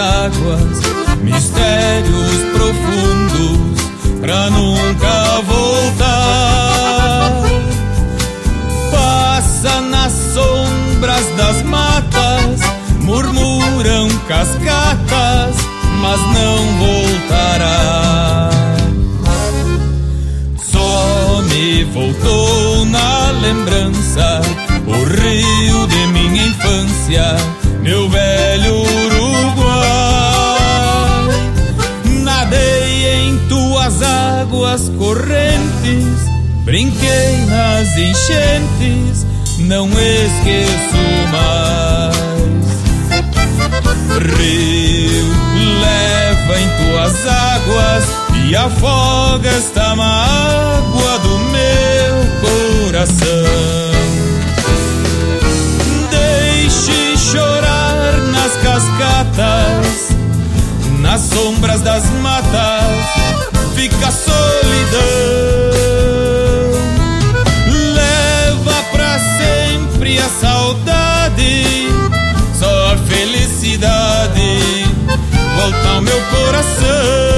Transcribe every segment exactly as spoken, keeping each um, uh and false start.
águas, mistérios profundos pra nunca voltar. Passa nas sombras das matas, murmuram cascatas, mas não voltará. Só me voltou na lembrança o rio de minha infância, meu velho Uruguai. Nadei em tuas águas correntes, brinquei nas enchentes, não esqueço mais. Rio, leva em tuas águas e afoga esta mágoa do meu coração. Deixe chorar nas cascatas, nas sombras das matas, fica a solidão. Leva pra sempre a saudade, só a felicidade volta ao meu coração.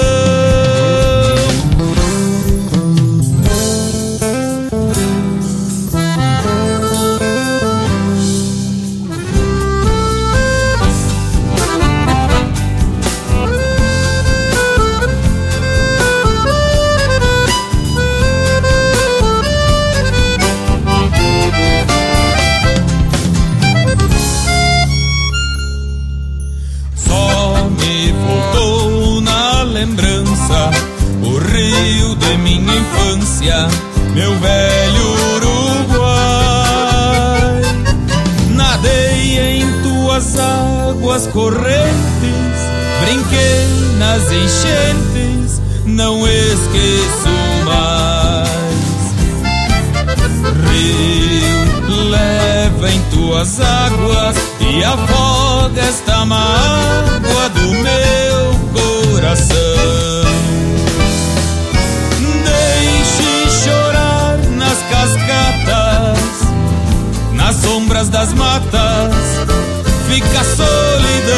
O rio de minha infância, meu velho Uruguai. Nadei em tuas águas correntes, brinquei nas enchentes, não esqueço mais. Rio, leva em tuas águas e afoga esta mágoa do meu coração. Chorar nas cascatas, nas sombras das matas, fica a solidão.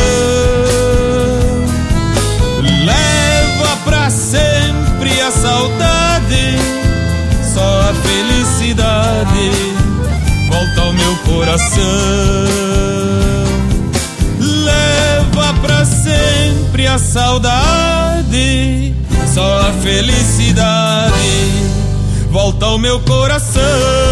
Leva pra sempre a saudade, só a felicidade volta ao meu coração. Leva pra sempre a saudade, só a felicidade volta ao meu coração.